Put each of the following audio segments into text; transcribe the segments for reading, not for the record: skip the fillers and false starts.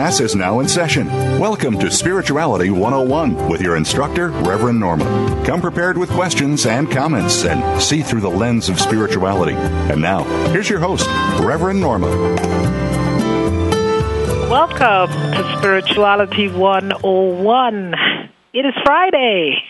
Class is now in session. Welcome to Spirituality 101 with your instructor, Reverend Norma. Come prepared with questions and comments and see through the lens of spirituality. And now, here's your host, Reverend Norma. Welcome to Spirituality 101. It is Friday.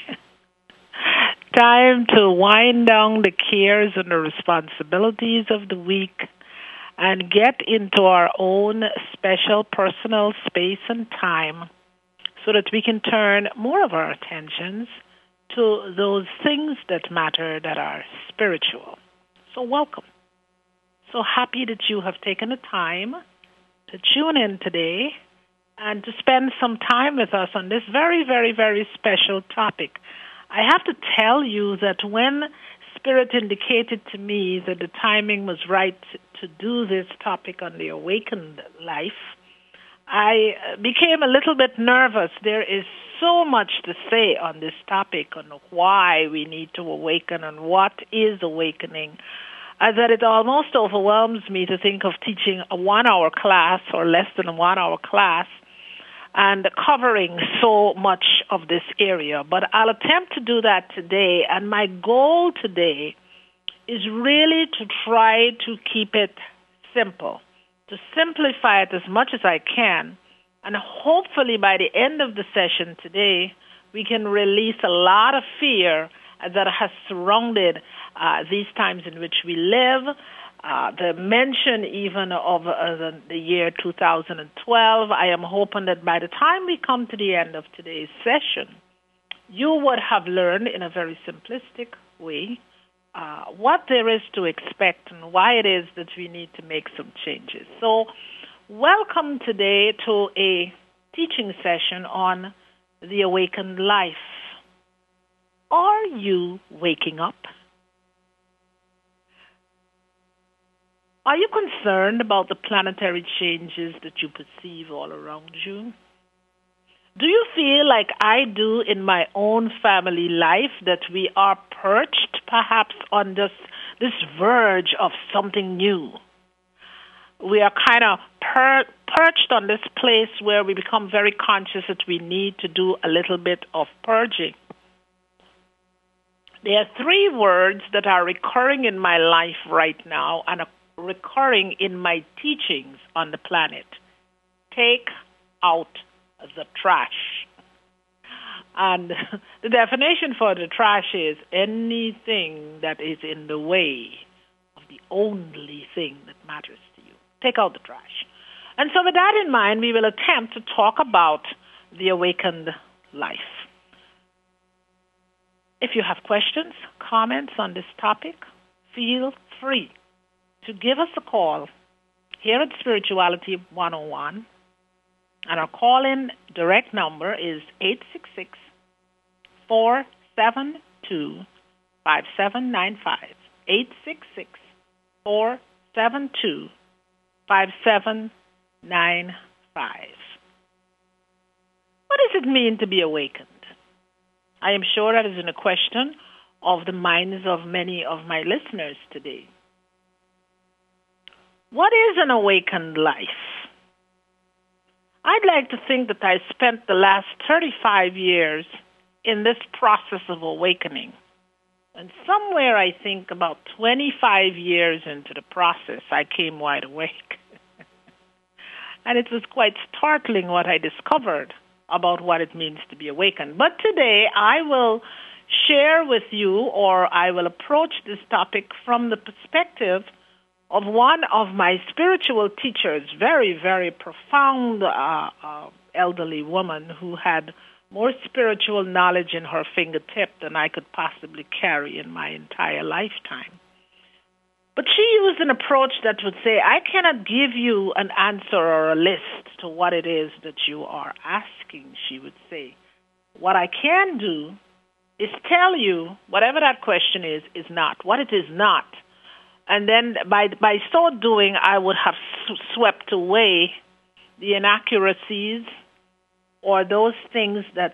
Time to wind down the cares and the responsibilities of the week and get into our own special personal space and time so that we can turn more of our attentions to those things that matter that are spiritual. So welcome. So happy that you have taken the time to tune in today and to spend some time with us on this very, very, very special topic. I have to tell you that when Spirit indicated to me that the timing was right to do this topic on the awakened life, I became a little bit nervous. There is so much to say on this topic, on why we need to awaken and what is awakening, that it almost overwhelms me to think of teaching a 1-hour class or less than a 1-hour class and covering so much of this area. But I'll attempt to do that today, and my goal today is really to try to keep it simple, to simplify it as much as I can, and hopefully by the end of the session today, we can release a lot of fear that has surrounded these times in which we live. The mention even of the year 2012, I am hoping that by the time we come to the end of today's session, you would have learned in a very simplistic way what there is to expect and why it is that we need to make some changes. So welcome today to a teaching session on the awakened life. Are you waking up? Are you concerned about the planetary changes that you perceive all around you? Do you feel like I do in my own family life that we are perched perhaps on this verge of something new? We are kind of perched on this place where we become very conscious that we need to do a little bit of purging. There are 3 words that are recurring in my life right now and are recurring in my teachings on the planet. Take out the trash. And the definition for the trash is anything that is in the way of the only thing that matters to you. Take out the trash. And so with that in mind, we will attempt to talk about the awakened life. If you have questions, comments on this topic, feel free to give us a call here at Spirituality 101. And our call-in direct number is 866-472-5795. 866-472-5795. What does it mean to be awakened? I am sure that is in a question of the minds of many of my listeners today. What is an awakened life? I'd like to think that I spent the last 35 years in this process of awakening. And somewhere, I think, about 25 years into the process, I came wide awake. And it was quite startling what I discovered about what it means to be awakened. But today, I will share with you, or I will approach this topic from the perspective of one of my spiritual teachers, very, very profound elderly woman who had more spiritual knowledge in her fingertip than I could possibly carry in my entire lifetime. But she used an approach that would say, I cannot give you an answer or a list to what it is that you are asking, she would say. What I can do is tell you whatever that question is not, what it is not. And then by so doing, I would have swept away the inaccuracies or those things that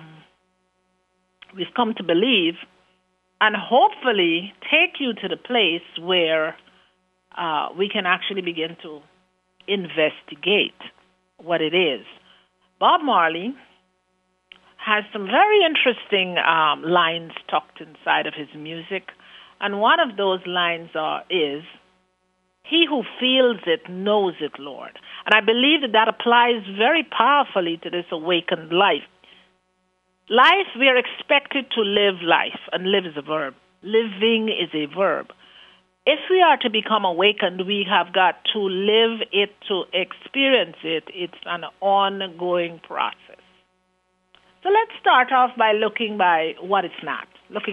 we've come to believe, and hopefully take you to the place where we can actually begin to investigate what it is. Bob Marley has some very interesting lines tucked inside of his music, and one of those lines is, "He who feels it knows it, Lord." And I believe that applies very powerfully to this awakened life. Life, we are expected to live life, and live is a verb. Living is a verb. If we are to become awakened, we have got to live it, to experience it. It's an ongoing process. So let's start off by looking at what it's not.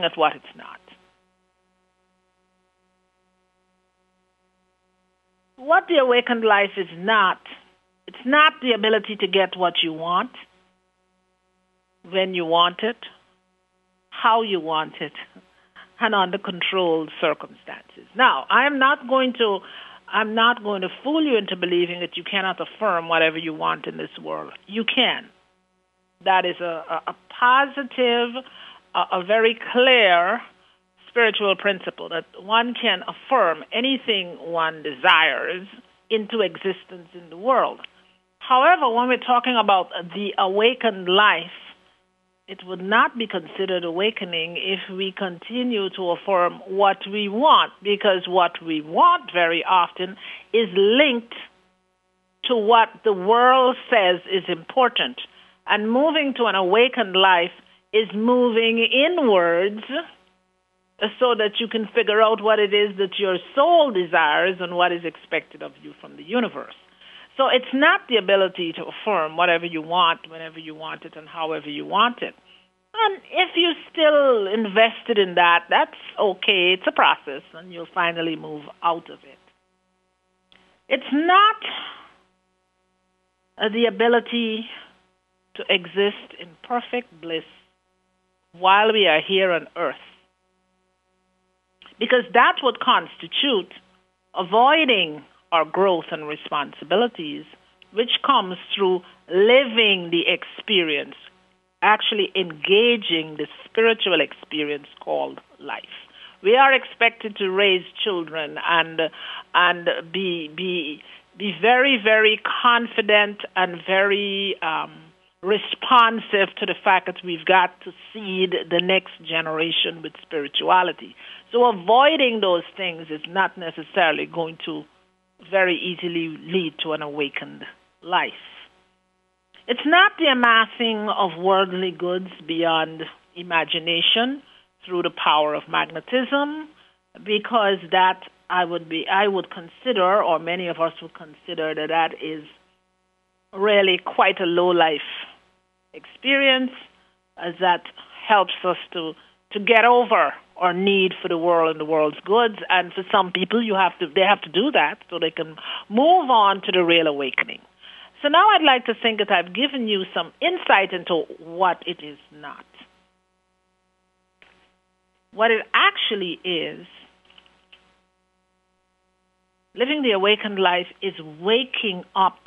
What the awakened life is not, it's not the ability to get what you want, when you want it, how you want it, and under controlled circumstances. Now, I'm not going to fool you into believing that you cannot affirm whatever you want in this world. You can. That is a positive, a very clear spiritual principle that one can affirm anything one desires into existence in the world. However, when we're talking about the awakened life, it would not be considered awakening if we continue to affirm what we want, because what we want very often is linked to what the world says is important. And moving to an awakened life is moving inwards so that you can figure out what it is that your soul desires and what is expected of you from the universe. So it's not the ability to affirm whatever you want, whenever you want it, and however you want it. And if you're still invested in that, that's okay. It's a process, and you'll finally move out of it. It's not the ability to exist in perfect bliss while we are here on earth, because that would constitute avoiding our growth and responsibilities, which comes through living the experience, actually engaging the spiritual experience called life. We are expected to raise children and be very, very confident and very responsive to the fact that we've got to seed the next generation with spirituality. So avoiding those things is not necessarily going to very easily lead to an awakened life. It's not the amassing of worldly goods beyond imagination through the power of magnetism, because that I would consider, or many of us would consider, that is really quite a low life experience, as that helps us to get over our need for the world and the world's goods. And for some people, they have to do that so they can move on to the real awakening. So now I'd like to think that I've given you some insight into what it is not. What it actually is, living the awakened life, is waking up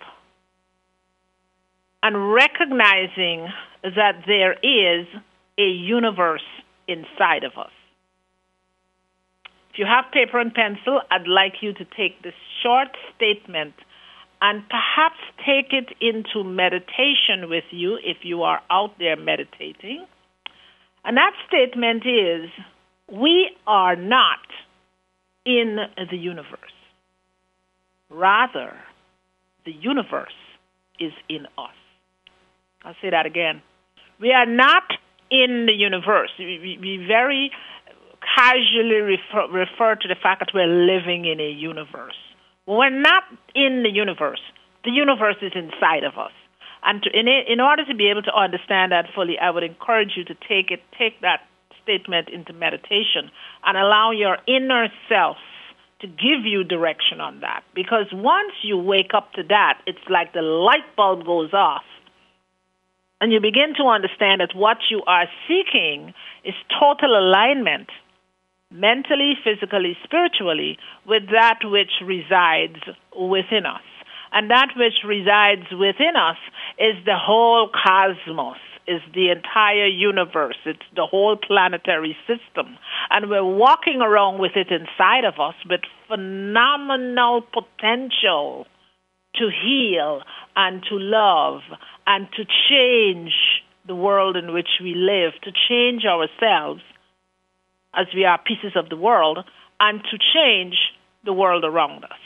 and recognizing that there is a universe inside of us. If you have paper and pencil, I'd like you to take this short statement and perhaps take it into meditation with you if you are out there meditating. And that statement is, we are not in the universe. Rather, the universe is in us. I'll say that again. We are not in the universe. We very casually refer to the fact that we're living in a universe. We're not in the universe. The universe is inside of us. And in order to be able to understand that fully, I would encourage you to take that statement into meditation and allow your inner self to give you direction on that. Because once you wake up to that, it's like the light bulb goes off. And you begin to understand that what you are seeking is total alignment, mentally, physically, spiritually, with that which resides within us. And that which resides within us is the whole cosmos, is the entire universe. It's the whole planetary system. And we're walking around with it inside of us with phenomenal potential to heal and to love and to change the world in which we live, to change ourselves as we are pieces of the world, and to change the world around us.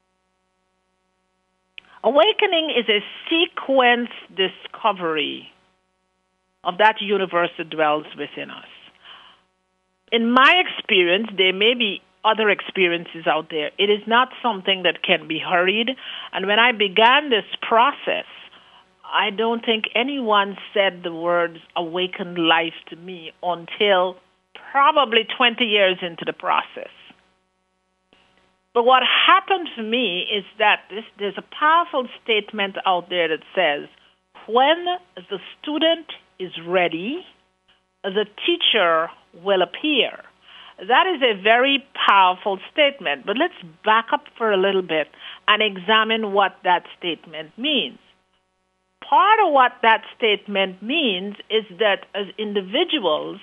Awakening is a sequence discovery of that universe that dwells within us. In my experience, there may be other experiences out there. It is not something that can be hurried. And when I began this process, I don't think anyone said the words awakened life to me until probably 20 years into the process. But what happened for me is that there's a powerful statement out there that says, when the student is ready, the teacher will appear. That is a very powerful statement. But let's back up for a little bit and examine what that statement means. Part of what that statement means is that as individual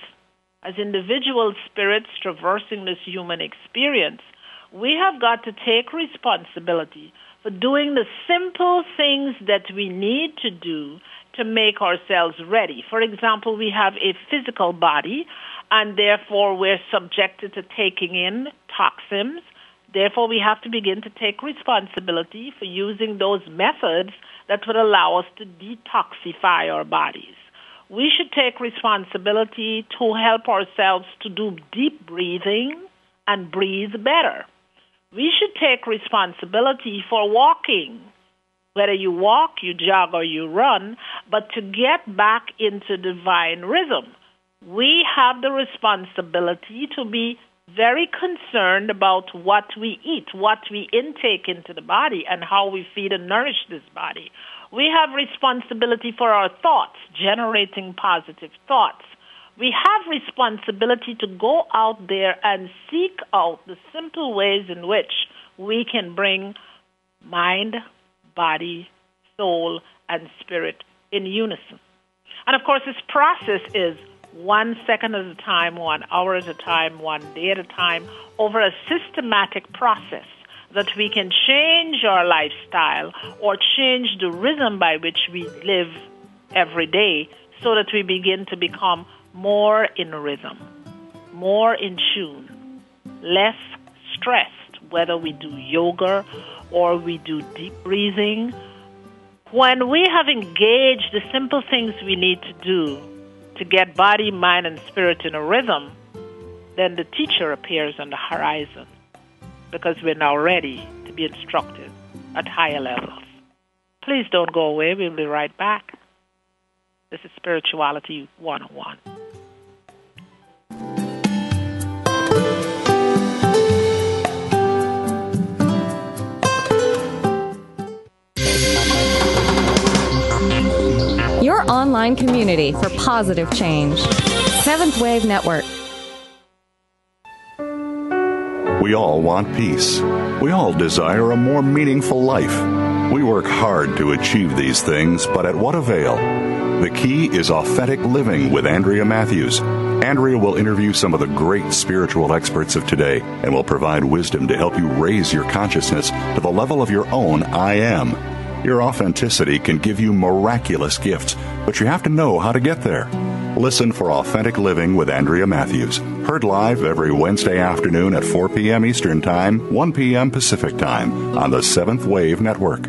spirits traversing this human experience, we have got to take responsibility for doing the simple things that we need to do to make ourselves ready. For example, we have a physical body, and therefore we're subjected to taking in toxins. Therefore, we have to begin to take responsibility for using those methods that would allow us to detoxify our bodies. We should take responsibility to help ourselves to do deep breathing and breathe better. We should take responsibility for walking, whether you walk, you jog, or you run, but to get back into divine rhythm. We have the responsibility to be very concerned about what we eat, what we intake into the body, and how we feed and nourish this body. We have responsibility for our thoughts, generating positive thoughts. We have responsibility to go out there and seek out the simple ways in which we can bring mind, body, soul, and spirit in unison. And of course, this process is 1 second at a time, 1 hour at a time, 1 day at a time, over a systematic process that we can change our lifestyle or change the rhythm by which we live every day so that we begin to become more in rhythm, more in tune, less stressed, whether we do yoga or we do deep breathing. When we have engaged the simple things we need to do to get body, mind, and spirit in a rhythm, then the teacher appears on the horizon because we're now ready to be instructed at higher levels. Please don't go away. We'll be right back. This is Spirituality 101. Your online community for positive change. Seventh Wave Network. We all want peace. We all desire a more meaningful life. We work hard to achieve these things, but at what avail? The key is authentic living with Andrea Matthews. Andrea will interview some of the great spiritual experts of today and will provide wisdom to help you raise your consciousness to the level of your own I am. Your authenticity can give you miraculous gifts, but you have to know how to get there. Listen for Authentic Living with Andrea Matthews. Heard live every Wednesday afternoon at 4 p.m. Eastern Time, 1 p.m. Pacific Time on the Seventh Wave Network.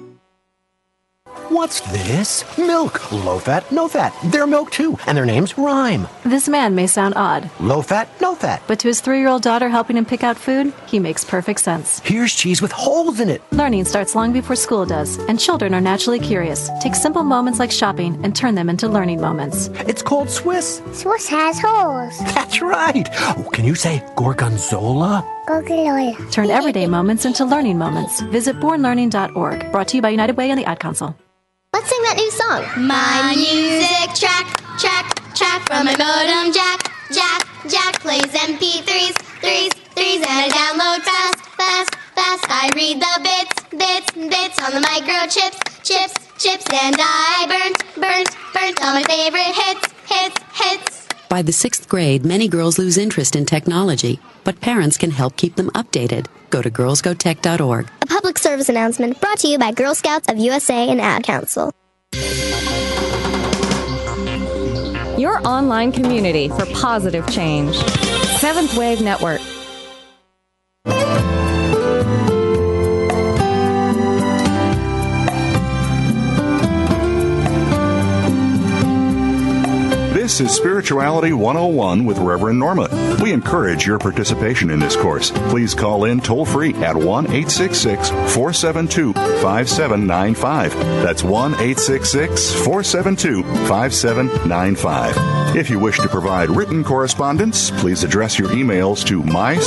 What's this? Milk. Low fat, no fat. They're milk too, and their names rhyme. This man may sound odd. Low fat, no fat. But to his 3-year-old daughter helping him pick out food, he makes perfect sense. Here's cheese with holes in it. Learning starts long before school does, and children are naturally curious. Take simple moments like shopping and turn them into learning moments. It's called Swiss. Swiss has holes. That's right. Oh, can you say gorgonzola? Gorgonzola. Turn everyday moments into learning moments. Visit bornlearning.org. Brought to you by United Way and the Ad Council. Let's sing that new song. My music track from my modem jack plays MP3s, and I download fast. I read the bits on the microchips, and I burnt all my favorite hits. By the 6th grade, many girls lose interest in technology, but parents can help keep them updated. Go to girlsgotech.org. A public service announcement brought to you by Girl Scouts of USA and Ad Council. Your online community for positive change. Seventh Wave Network. This is Spirituality 101 with Reverend Norma. We encourage your participation in this course. Please call in toll-free at 1-866-472-5795. That's 1-866-472-5795. If you wish to provide written correspondence, please address your emails to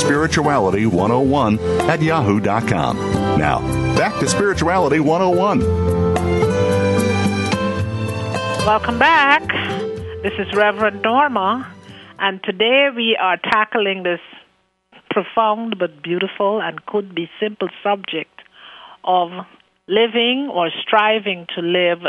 myspirituality101@yahoo.com. Now, back to Spirituality 101. Welcome back. This is Reverend Norma, and today we are tackling this profound but beautiful and could be simple subject of living or striving to live.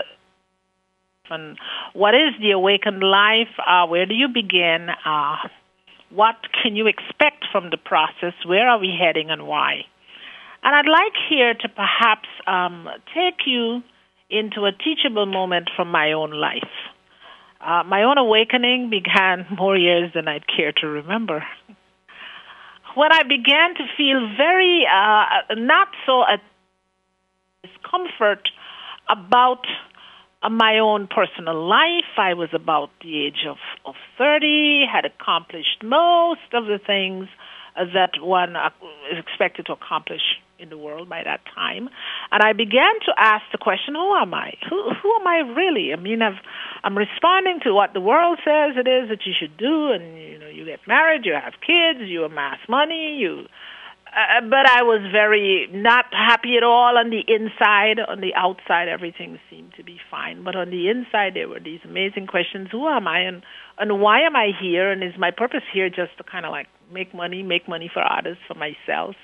And what is the awakened life? Where do you begin? What can you expect from the process? Where are we heading and why? And I'd like here to perhaps take you into a teachable moment from my own life. My own awakening began more years than I'd care to remember. When I began to feel very not so at discomfort about my own personal life. I was about the age of 30, had accomplished most of the things that one is expected to accomplish in the world by that time. And I began to ask the question, who am I? Who am I really? I mean, I'm responding to what the world says it is that you should do, and you get married, you have kids, you amass money, but I was very not happy at all on the inside. On the outside, everything seemed to be fine. But on the inside, there were these amazing questions. Who am I, and why am I here? And is my purpose here just to kind of like make money for others, for myself?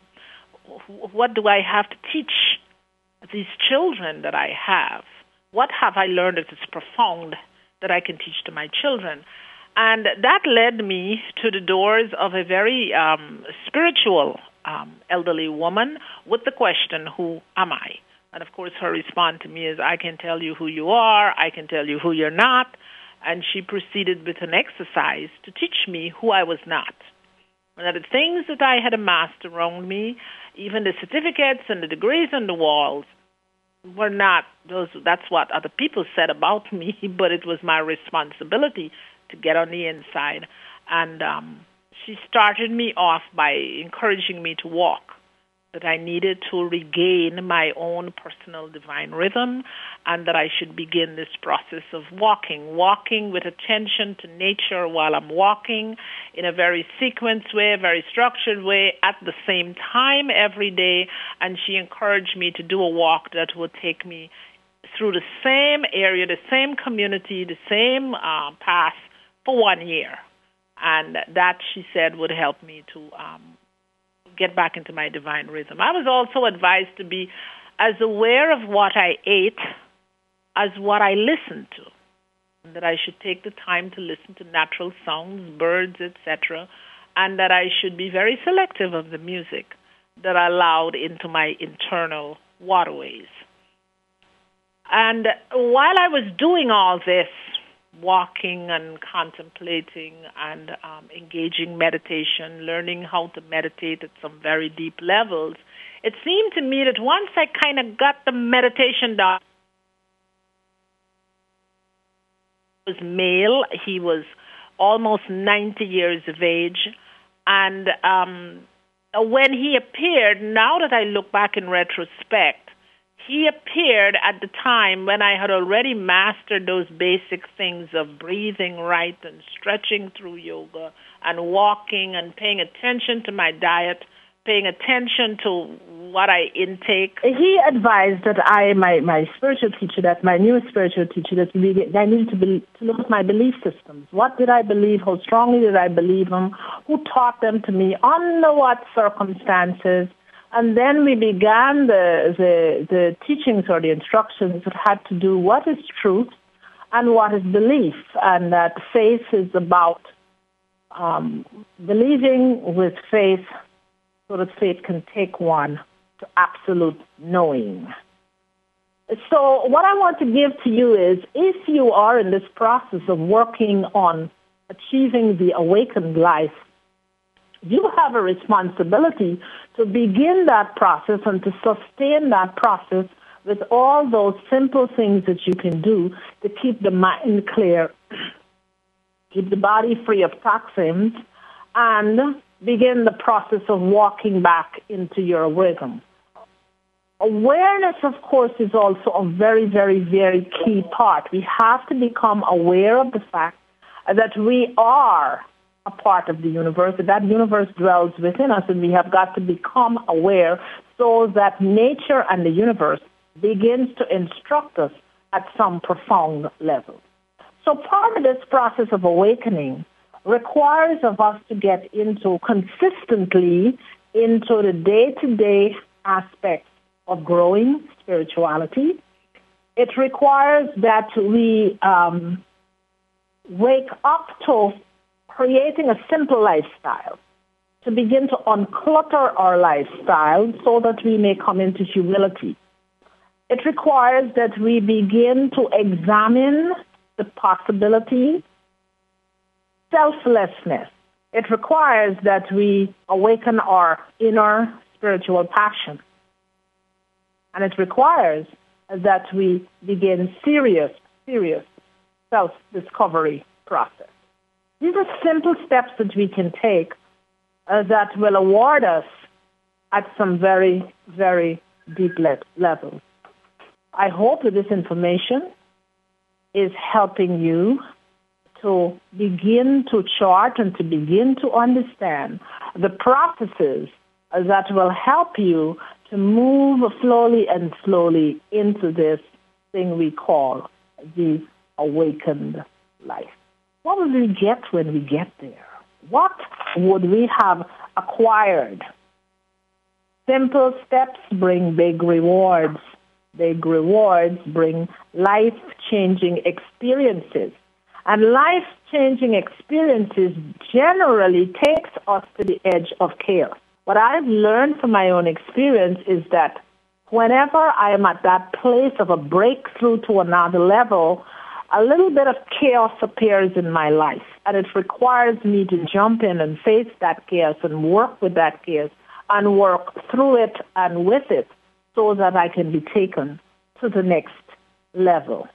What do I have to teach these children that I have? What have I learned that is profound that I can teach to my children? And that led me to the doors of a very spiritual elderly woman with the question, who am I? And of course, her response to me is, I can tell you who you are, I can tell you who you're not. And she proceeded with an exercise to teach me who I was not. And that the things that I had amassed around me, even the certificates and the degrees on the walls, were not those. That's what other people said about me, but it was my responsibility to get on the inside. And she started me off by encouraging me to walk, that I needed to regain my own personal divine rhythm, and that I should begin this process of walking with attention to nature while I'm walking in a very sequenced way, a very structured way, at the same time every day. And she encouraged me to do a walk that would take me through the same area, the same community, the same path for 1 year. And that, she said, would help me to get back into my divine rhythm. I was also advised to be as aware of what I ate as what I listened to, and that I should take the time to listen to natural sounds, birds, etc., and that I should be very selective of the music that I allowed into my internal waterways. And while I was doing all this, walking and contemplating and engaging meditation, learning how to meditate at some very deep levels, it seemed to me that once I kind of got the meditation done, he was male, he was almost 90 years of age, and when he appeared, now that I look back in retrospect, he appeared at the time when I had already mastered those basic things of breathing right and stretching through yoga and walking and paying attention to my diet, paying attention to what I intake. He advised that my spiritual teacher, that my new spiritual teacher, that I needed to look at my belief systems. What did I believe? How strongly did I believe them? Who taught them to me? Under what circumstances? And then we began the teachings or the instructions that had to do what is truth and what is belief, and that faith is about believing with faith so that faith can take one to absolute knowing. So what I want to give to you is, if you are in this process of working on achieving the awakened life, you have a responsibility to begin that process and to sustain that process with all those simple things that you can do to keep the mind clear, keep the body free of toxins, and begin the process of walking back into your awakening. Awareness, of course, is also a very, very, very key part. We have to become aware of the fact that we are a part of the universe, that universe dwells within us, and we have got to become aware so that nature and the universe begins to instruct us at some profound level. So part of this process of awakening requires of us to get consistently into the day-to-day aspects of growing spirituality. It requires that we wake up to creating a simple lifestyle, to begin to unclutter our lifestyle so that we may come into humility. It requires that we begin to examine the possibility, selflessness. It requires that we awaken our inner spiritual passion. And it requires that we begin serious self-discovery process. These are simple steps that we can take that will award us at some very, very deep levels. I hope that this information is helping you to begin to chart and to begin to understand the processes that will help you to move slowly into this thing we call the awakened life. What will we get when we get there? What would we have acquired? Simple steps bring big rewards. Big rewards bring life-changing experiences. And life-changing experiences generally takes us to the edge of chaos. What I've learned from my own experience is that whenever I am at that place of a breakthrough to another level, a little bit of chaos appears in my life, and it requires me to jump in and face that chaos and work with that chaos and work through it and with it so that I can be taken to the next level.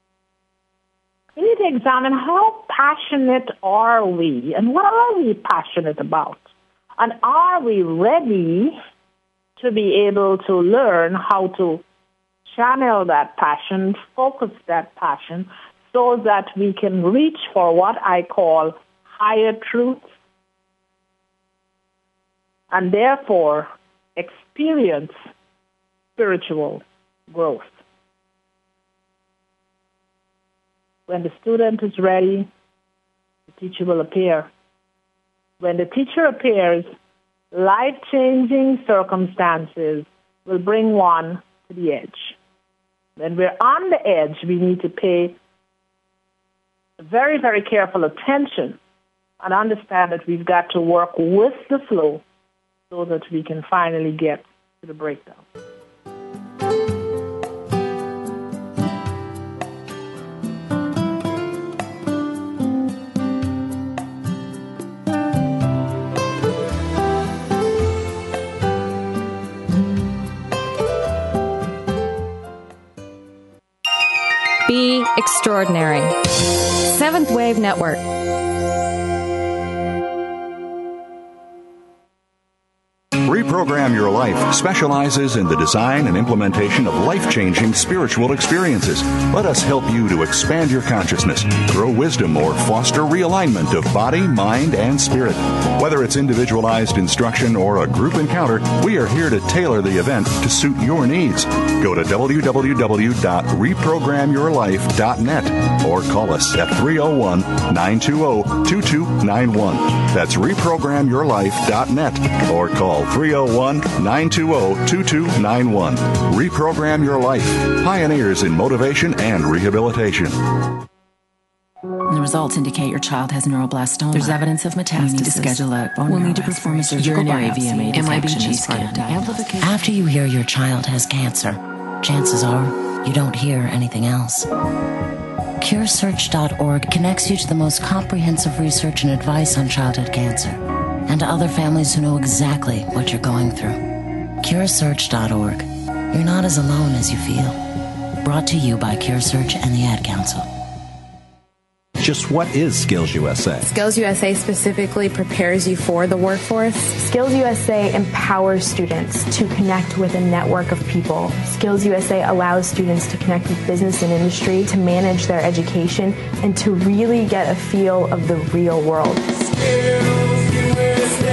We need to examine how passionate are we and what are we passionate about? And are we ready to be able to learn how to channel that passion, focus that passion, so that we can reach for what I call higher truths and therefore experience spiritual growth. When the student is ready, the teacher will appear. When the teacher appears, life-changing circumstances will bring one to the edge. When we're on the edge, we need to pay very, very careful attention and understand that we've got to work with the flow so that we can finally get to the breakdown. Be extraordinary. Seventh Wave Network. Reprogram Your Life specializes in the design and implementation of life-changing spiritual experiences. Let us help you to expand your consciousness, grow wisdom, or foster realignment of body, mind, and spirit. Whether it's individualized instruction or a group encounter, we are here to tailor the event to suit your needs. Go to www.reprogramyourlife.net or call us at 301-920-2291. That's reprogramyourlife.net or call 301-920-2291. Reprogram Your Life. Pioneers in motivation and rehabilitation. The results indicate your child has neuroblastoma. There's evidence of metastasis. We need to schedule a bone We'll need to perform a surgical biopsy. VMA MIBG scan. After you hear your child has cancer, chances are you don't hear anything else. CureSearch.org connects you to the most comprehensive research and advice on childhood cancer, and to other families who know exactly what you're going through. CureSearch.org. You're not as alone as you feel. Brought to you by CureSearch and the Ad Council. Just what is Skills USA? Skills USA specifically prepares you for the workforce. Skills USA empowers students to connect with a network of people. Skills USA allows students to connect with business and industry, to manage their education, and to really get a feel of the real world. Skills USA,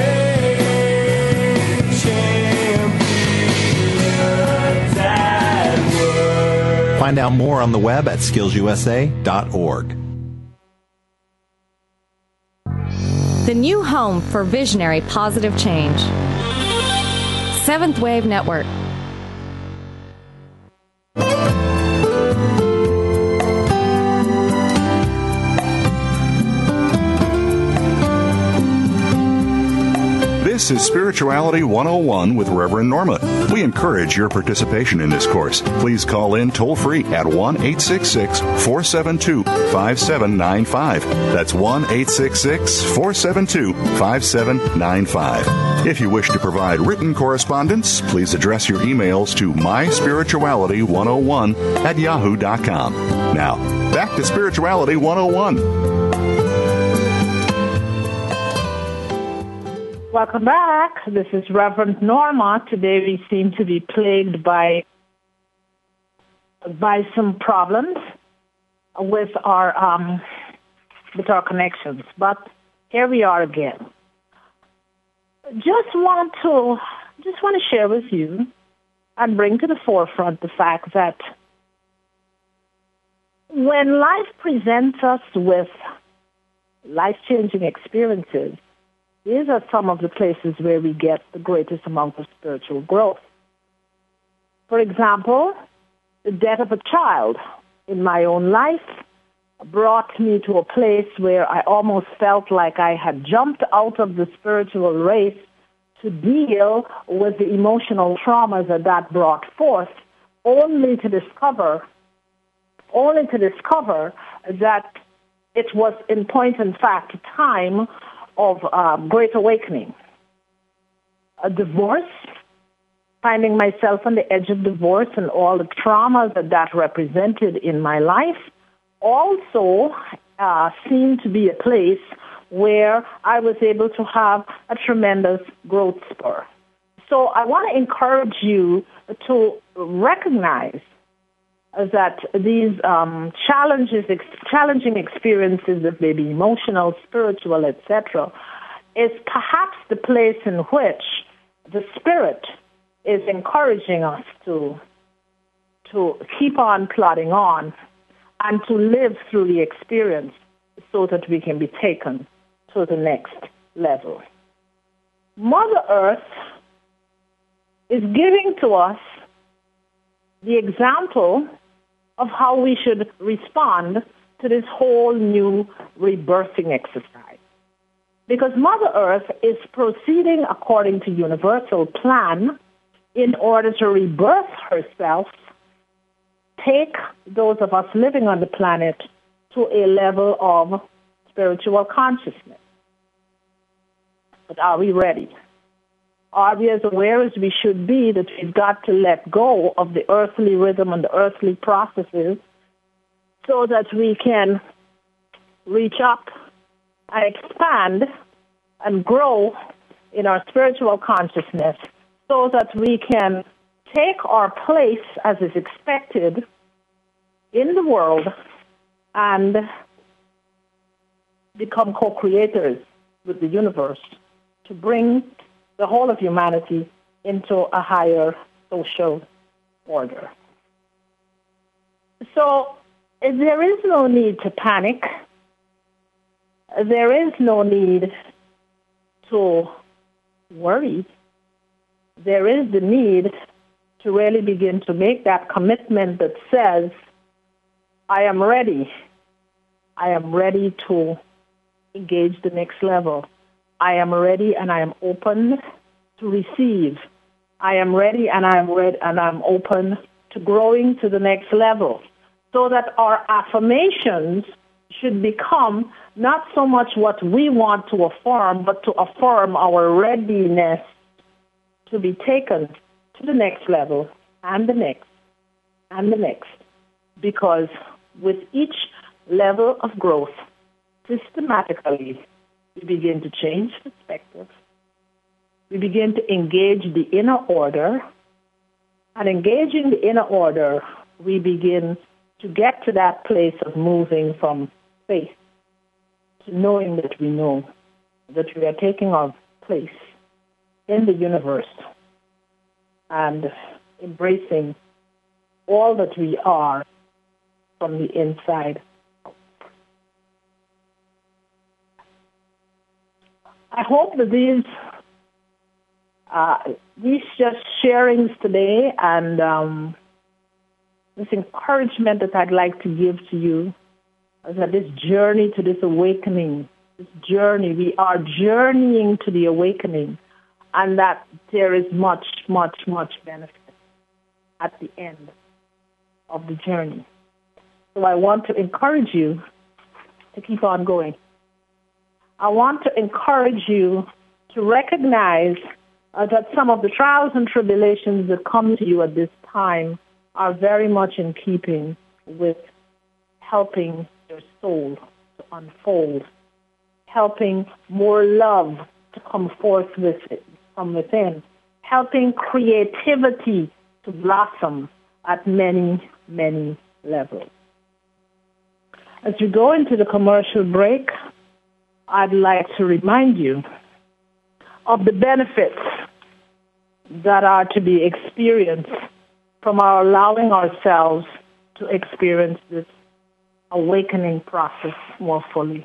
champions at work. Find out more on the web at skillsusa.org. The new home for visionary positive change. Seventh Wave Network. This is Spirituality 101 with Reverend Norma. We encourage your participation in this course. Please call in toll-free at 1-866-472-5795. That's 1-866-472-5795. If you wish to provide written correspondence, please address your emails to myspirituality101@yahoo.com. Now, back to Spirituality 101. Welcome back. This is Reverend Norma. Today we seem to be plagued by some problems with our connections, but here we are again. Just want to share with you and bring to the forefront the fact that when life presents us with life-changing experiences, these are some of the places where we get the greatest amount of spiritual growth. For example, the death of a child in my own life brought me to a place where I almost felt like I had jumped out of the spiritual race to deal with the emotional traumas that brought forth, only to discover that it was in point and fact a time of great awakening. A divorce, finding myself on the edge of divorce and all the traumas that represented in my life, also seemed to be a place where I was able to have a tremendous growth spur. So I want to encourage you to recognize that these challenging experiences that may be emotional, spiritual, etc., is perhaps the place in which the Spirit is encouraging us to keep on plodding on and to live through the experience so that we can be taken to the next level. Mother Earth is giving to us the example of how we should respond to this whole new rebirthing exercise. Because Mother Earth is proceeding according to universal plan in order to rebirth herself, take those of us living on the planet to a level of spiritual consciousness. But are we ready? Are we as aware as we should be that we've got to let go of the earthly rhythm and the earthly processes so that we can reach up and expand and grow in our spiritual consciousness so that we can take our place as is expected in the world and become co-creators with the universe to bring the whole of humanity into a higher social order. So there is no need to panic. There is no need to worry. There is the need to really begin to make that commitment that says, I am ready I am ready to engage the next level. I am ready and I am open to receive. I am ready and I'm open to growing to the next level. So that our affirmations should become not so much what we want to affirm, but to affirm our readiness to be taken to the next level and the next and the next. Because with each level of growth, systematically, we begin to change perspective. We begin to engage the inner order. And engaging the inner order, we begin to get to that place of moving from faith to knowing that we know that we are taking our place in the universe and embracing all that we are from the inside. I hope that these just sharings today and this encouragement that I'd like to give to you is that this journey to this awakening, this journey, we are journeying to the awakening, and that there is much, much, much benefit at the end of the journey. So I want to encourage you to keep on going. I want to encourage you to recognize that some of the trials and tribulations that come to you at this time are very much in keeping with helping your soul to unfold, helping more love to come forth from within, helping creativity to blossom at many, many levels. As we go into the commercial break, I'd like to remind you of the benefits that are to be experienced from our allowing ourselves to experience this awakening process more fully.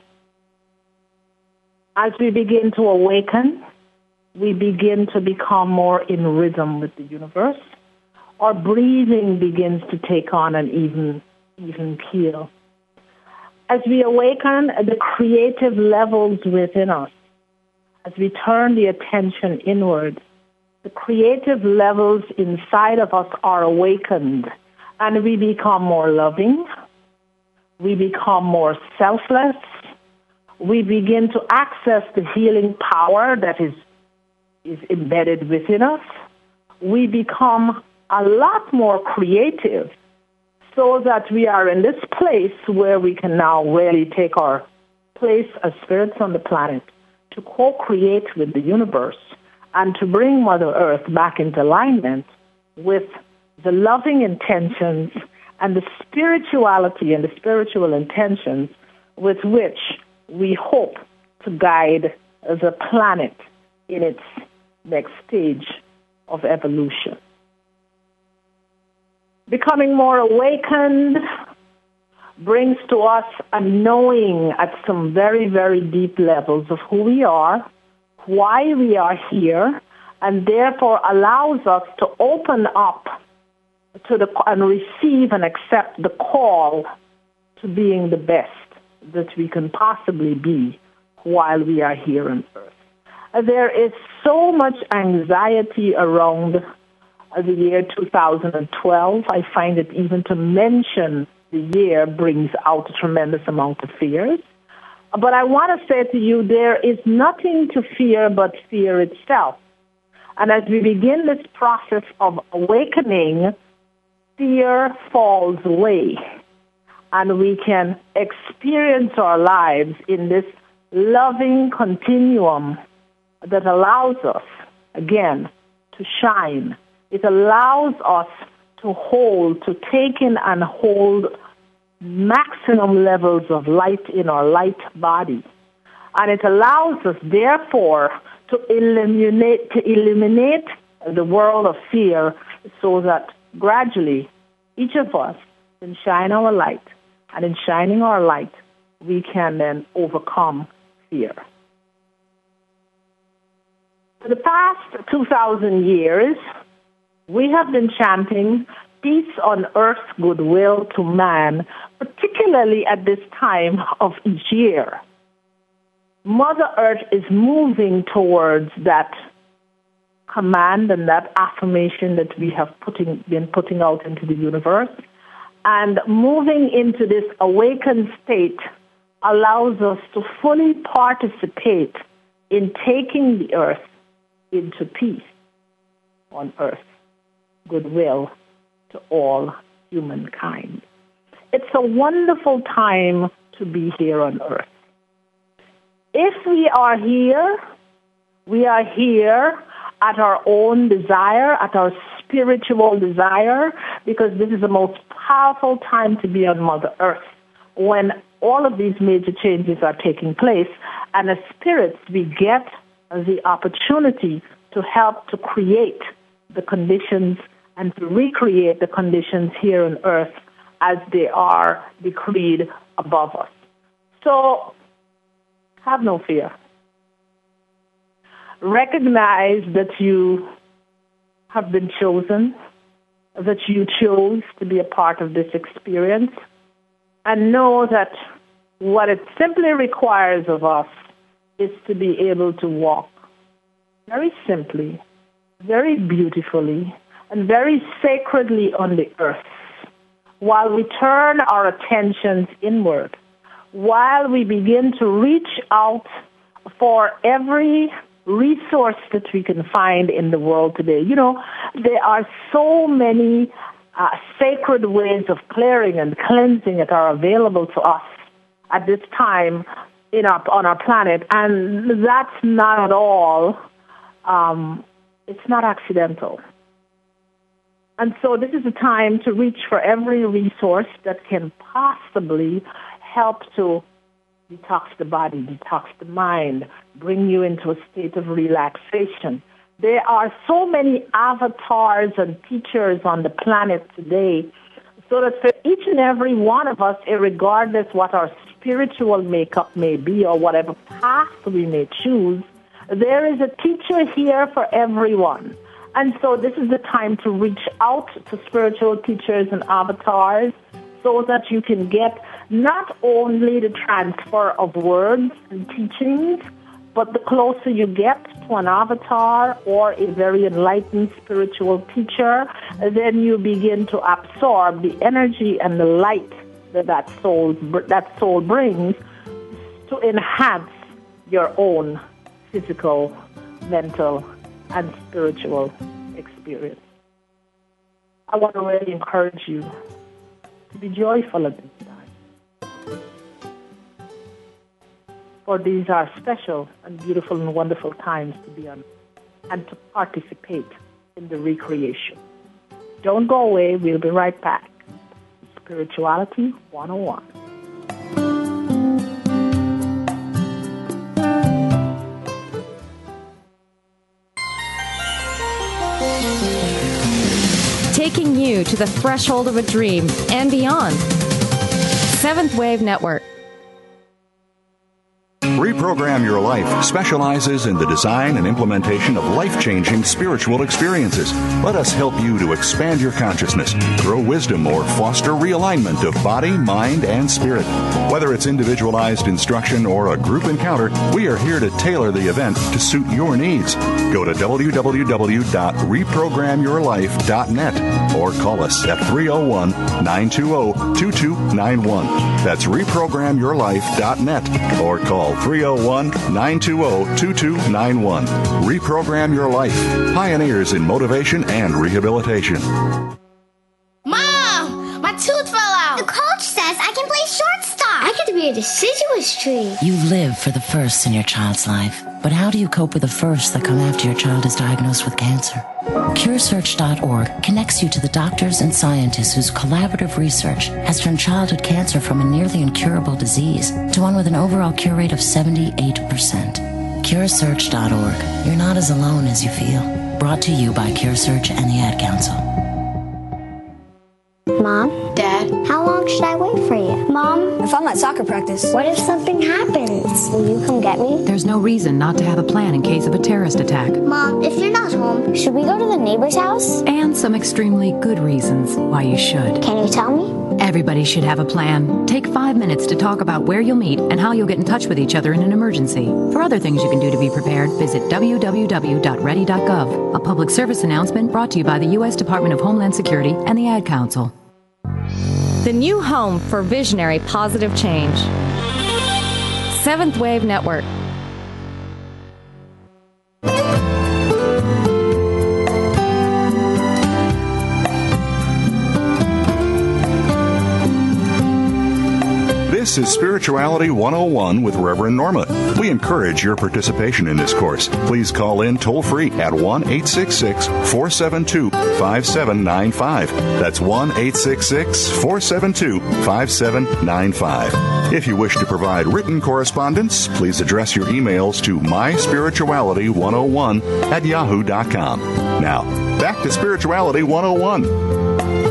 As we begin to awaken, we begin to become more in rhythm with the universe. Our breathing begins to take on an even keel. As we awaken the creative levels within us, as we turn the attention inward, the creative levels inside of us are awakened, and we become more loving, we become more selfless, we begin to access the healing power that is embedded within us, we become a lot more creative, so that we are in this place where we can now really take our place as spirits on the planet to co-create with the universe and to bring Mother Earth back into alignment with the loving intentions and the spirituality and the spiritual intentions with which we hope to guide the planet in its next stage of evolution. Becoming more awakened brings to us a knowing at some very, very deep levels of who we are, why we are here, and therefore allows us to open up to and receive and accept the call to being the best that we can possibly be while we are here on Earth. There is so much anxiety around the year 2012. I find it even to mention the year brings out a tremendous amount of fears. But I want to say to you, there is nothing to fear but fear itself. And as we begin this process of awakening, fear falls away. And we can experience our lives in this loving continuum that allows us, again, to shine. It allows us to hold, to take in and hold maximum levels of light in our light body. And it allows us, therefore, to eliminate the world of fear so that gradually each of us can shine our light. And in shining our light, we can then overcome fear. For the past 2,000 years, we have been chanting peace on earth, goodwill to man, particularly at this time of each year. Mother Earth is moving towards that command and that affirmation that we have been putting out into the universe. And moving into this awakened state allows us to fully participate in taking the earth into peace on earth, goodwill to all humankind. It's a wonderful time to be here on earth. If we are here at our own desire, at our spiritual desire, because this is the most powerful time to be on Mother Earth, when all of these major changes are taking place, and as spirits, we get the opportunity to help to create the conditions and to recreate the conditions here on earth as they are decreed above us. So, have no fear. Recognize that you have been chosen, that you chose to be a part of this experience, and know that what it simply requires of us is to be able to walk very simply, very beautifully, and very sacredly on the earth, while we turn our attentions inward, while we begin to reach out for every resource that we can find in the world today. You know, there are so many sacred ways of clearing and cleansing that are available to us at this time on our planet, and that's not at all, it's not accidental. And so this is a time to reach for every resource that can possibly help to detox the body, detox the mind, bring you into a state of relaxation. There are so many avatars and teachers on the planet today, so that for each and every one of us, regardless what our spiritual makeup may be or whatever path we may choose, there is a teacher here for everyone. And so this is the time to reach out to spiritual teachers and avatars so that you can get not only the transfer of words and teachings, but the closer you get to an avatar or a very enlightened spiritual teacher, then you begin to absorb the energy and the light that soul brings to enhance your own physical, mental, and spiritual experience. I want to really encourage you to be joyful at this time. For these are special and beautiful and wonderful times to be on and to participate in the recreation. Don't go away. We'll be right back. Spirituality 101. Taking you to the threshold of a dream and beyond. Seventh Wave Network. Reprogram Your Life specializes in the design and implementation of life-changing spiritual experiences. Let us help you to expand your consciousness, grow wisdom, or foster realignment of body, mind, and spirit. Whether it's individualized instruction or a group encounter, we are here to tailor the event to suit your needs. Go to www.reprogramyourlife.net or call us at 301-920-2291. That's reprogramyourlife.net or call 301-920-2291. Reprogram Your Life. Pioneers in motivation and rehabilitation. Mom! My tooth fell out! The coach says I can play shortstop! I get to be a deciduous tree! You live for the firsts in your child's life. But how do you cope with the firsts that come after your child is diagnosed with cancer? CureSearch.org connects you to the doctors and scientists whose collaborative research has turned childhood cancer from a nearly incurable disease to one with an overall cure rate of 78%. CureSearch.org. You're not as alone as you feel. Brought to you by CureSearch and the Ad Council. Mom? Dad? How long should I wait for you? Mom, if I'm at soccer practice, what if something happens? Will you come get me? There's no reason not to have a plan in case of a terrorist attack. Mom, if you're not home, should we go to the neighbor's house? And some extremely good reasons why you should. Can you tell me? Everybody should have a plan. Take 5 minutes to talk about where you'll meet and how you'll get in touch with each other in an emergency. For other things you can do to be prepared, visit www.ready.gov. A public service announcement brought to you by the U.S. Department of Homeland Security and the Ad Council. The new home for visionary positive change. Seventh Wave Network. This is Spirituality 101 with Reverend Norma. We encourage your participation in this course. Please call in toll-free at 1-866-472-5795. That's 1-866-472-5795. If you wish to provide written correspondence, please address your emails to myspirituality101@yahoo.com. Now, back to Spirituality 101.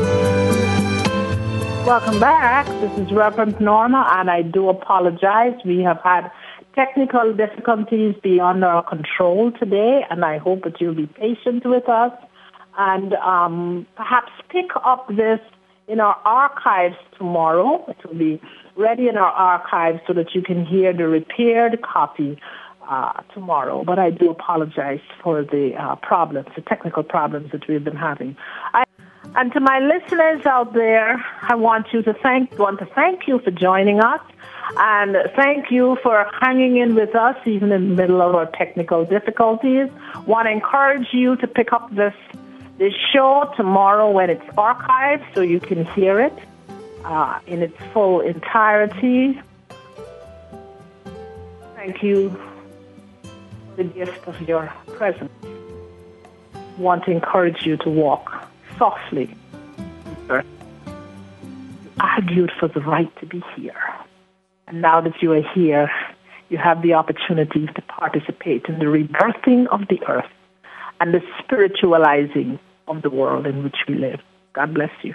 Welcome back. This is Reverend Norma, and I do apologize. We have had technical difficulties beyond our control today, and I hope that you'll be patient with us and perhaps pick up this in our archives tomorrow. It will be ready in our archives so that you can hear the repaired copy tomorrow. But I do apologize for the problems, the technical problems that we've been having. And to my listeners out there, I want to thank you for joining us, and thank you for hanging in with us even in the middle of our technical difficulties. Want to encourage you to pick up this show tomorrow when it's archived so you can hear it in its full entirety. Thank you for the gift of your presence. Want to encourage you to walk softly. You argued for the right to be here. And now that you are here, you have the opportunity to participate in the rebirthing of the earth and the spiritualizing of the world in which we live. God bless you.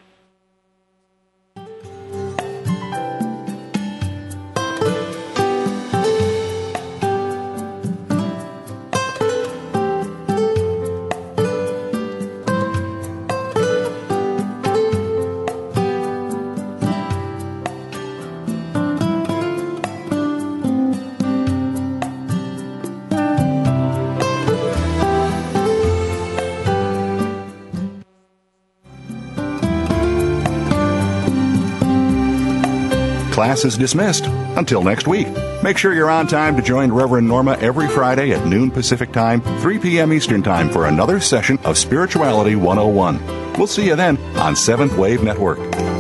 Class is dismissed. Until next week. Make sure you're on time to join Reverend Norma every Friday at noon Pacific Time, 3 p.m. Eastern Time for another session of Spirituality 101. We'll see you then on Seventh Wave Network.